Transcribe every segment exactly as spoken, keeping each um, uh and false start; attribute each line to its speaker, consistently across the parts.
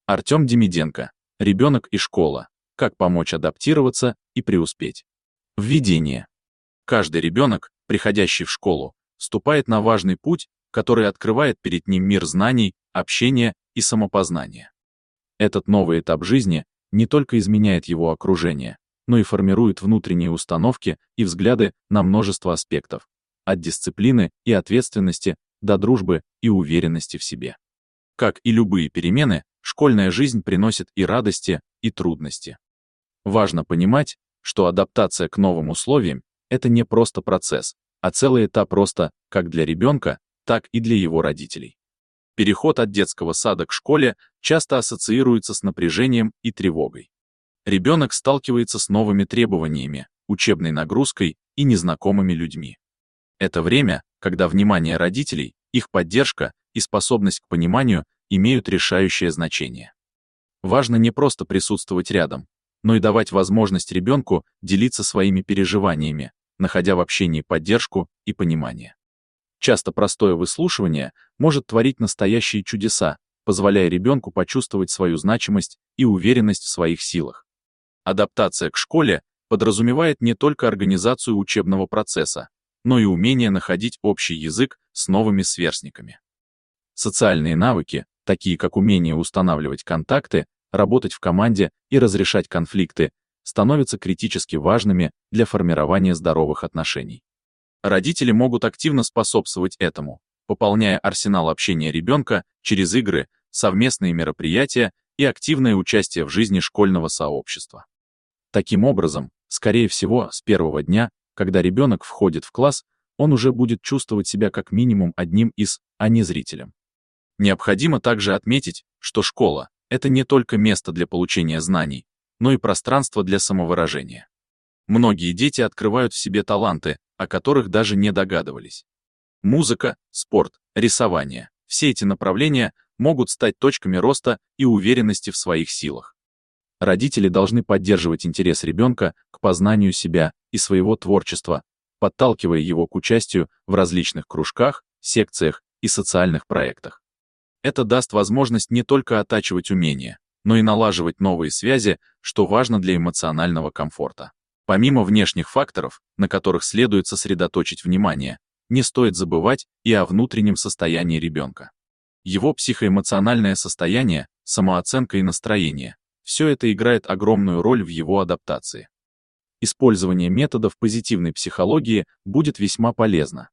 Speaker 1: Артем Демиденко. Ребенок и школа. Как помочь адаптироваться и преуспеть. Введение. Каждый ребенок, приходящий в школу, вступает на важный путь, который открывает перед ним мир знаний, общения и самопознания. Этот новый этап жизни не только изменяет его окружение, но и формирует внутренние установки и взгляды на множество аспектов, от дисциплины и ответственности до дружбы и уверенности в себе. Как и любые перемены, школьная жизнь приносит и радости, и трудности. Важно понимать, что адаптация к новым условиям — это не просто процесс, а целый этап роста как для ребенка, так и для его родителей. Переход от детского сада к школе часто ассоциируется с напряжением и тревогой. Ребенок сталкивается с новыми требованиями, учебной нагрузкой и незнакомыми людьми. Это время, когда внимание родителей, их поддержка и способность к пониманию имеют решающее значение. Важно не просто присутствовать рядом, но и давать возможность ребенку делиться своими переживаниями, находя в общении поддержку и понимание. Часто простое выслушивание может творить настоящие чудеса, позволяя ребенку почувствовать свою значимость и уверенность в своих силах. Адаптация к школе подразумевает не только организацию учебного процесса, но и умение находить общий язык с новыми сверстниками. Социальные навыки, такие как умение устанавливать контакты, работать в команде и разрешать конфликты, становятся критически важными для формирования здоровых отношений. Родители могут активно способствовать этому, пополняя арсенал общения ребенка через игры, совместные мероприятия и активное участие в жизни школьного сообщества. Таким образом, скорее всего, с первого дня, когда ребенок входит в класс, он уже будет чувствовать себя как минимум одним из, а не зрителем. Необходимо также отметить, что школа — это не только место для получения знаний, но и пространство для самовыражения. Многие дети открывают в себе таланты, о которых даже не догадывались. Музыка, спорт, рисование — все эти направления могут стать точками роста и уверенности в своих силах. Родители должны поддерживать интерес ребенка к познанию себя и своего творчества, подталкивая его к участию в различных кружках, секциях и социальных проектах. Это даст возможность не только оттачивать умения, но и налаживать новые связи, что важно для эмоционального комфорта. Помимо внешних факторов, на которых следует сосредоточить внимание, не стоит забывать и о внутреннем состоянии ребенка. Его психоэмоциональное состояние, самооценка и настроение — все это играет огромную роль в его адаптации. Использование методов позитивной психологии будет весьма полезно.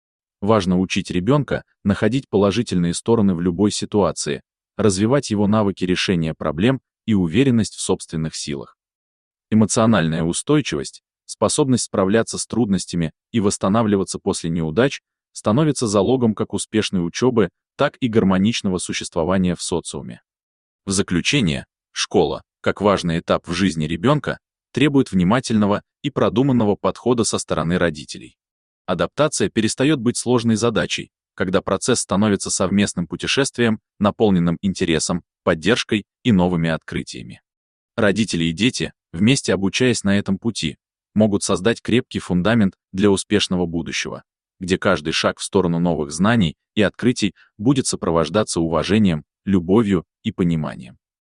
Speaker 1: Важно учить ребенка находить положительные стороны в любой ситуации, развивать его навыки решения проблем и уверенность в собственных силах. Эмоциональная устойчивость, способность справляться с трудностями и восстанавливаться после неудач становится залогом как успешной учебы, так и гармоничного существования в социуме. В заключение, школа, как важный этап в жизни ребенка, требует внимательного и продуманного подхода со стороны родителей. Адаптация перестает быть сложной задачей, когда процесс становится совместным путешествием, наполненным интересом, поддержкой и новыми открытиями. Родители и дети, вместе обучаясь на этом пути, могут создать крепкий фундамент для успешного будущего, где каждый шаг в сторону новых знаний и открытий будет сопровождаться уважением, любовью и пониманием.